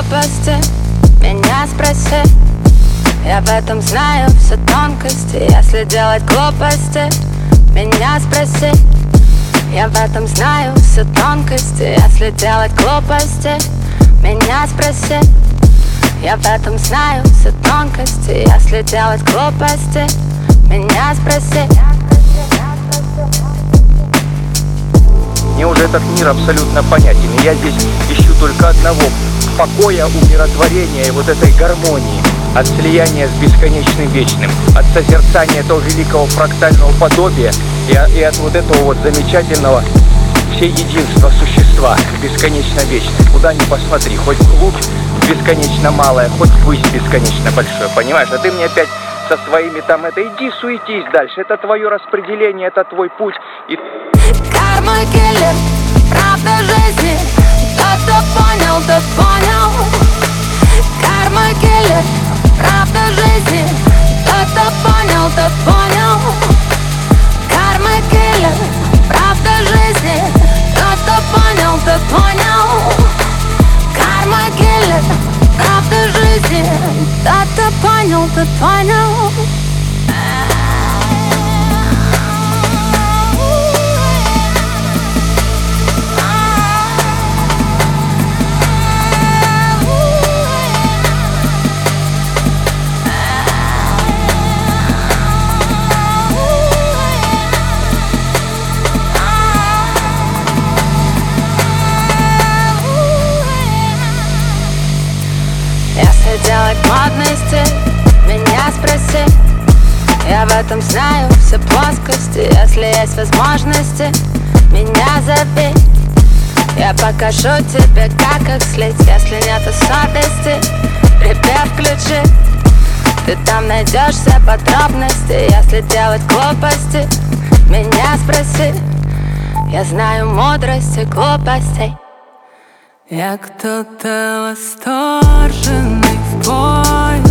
глупости, меня спроси. Я в этом знаю все тонкости. Если делать глупости, меня спроси. Я в этом знаю все тонкости. Если делать глупости, меня спроси. Я в этом знаю все тонкости. Если делать глупости, меня спроси. Мне уже этот мир абсолютно понятен. И я здесь ищу только одного: покоя, умиротворения и вот этой гармонии, от слияния с бесконечным вечным, от созерцания этого великого фрактального подобия и от вот этого вот замечательного всеединства существа, бесконечно вечное. Куда ни посмотри, хоть вглубь бесконечно малое, хоть ввысь бесконечно большое, понимаешь? А ты мне опять со своими там иди суетись дальше, это твое распределение, это твой путь. Карма киллер, правда жизни. Тот, кто понял, тот понял. Карма киллер, правда жизни. Тот, кто понял, тот понял. Карма киллер, правда жизни. Тот, кто понял, тот понял. Карма киллер, правда жизни. Тот, кто понял, тот понял. Если делать модности, меня спроси. Я в этом знаю все плоскости. Если есть возможности, меня зови. Я покажу тебе, как их слить. Если нету совести, припев включи. Ты там найдешь все подробности. Если делать глупости, меня спроси. Я знаю мудрость и глупостей. Я кто-то восторженный в бой.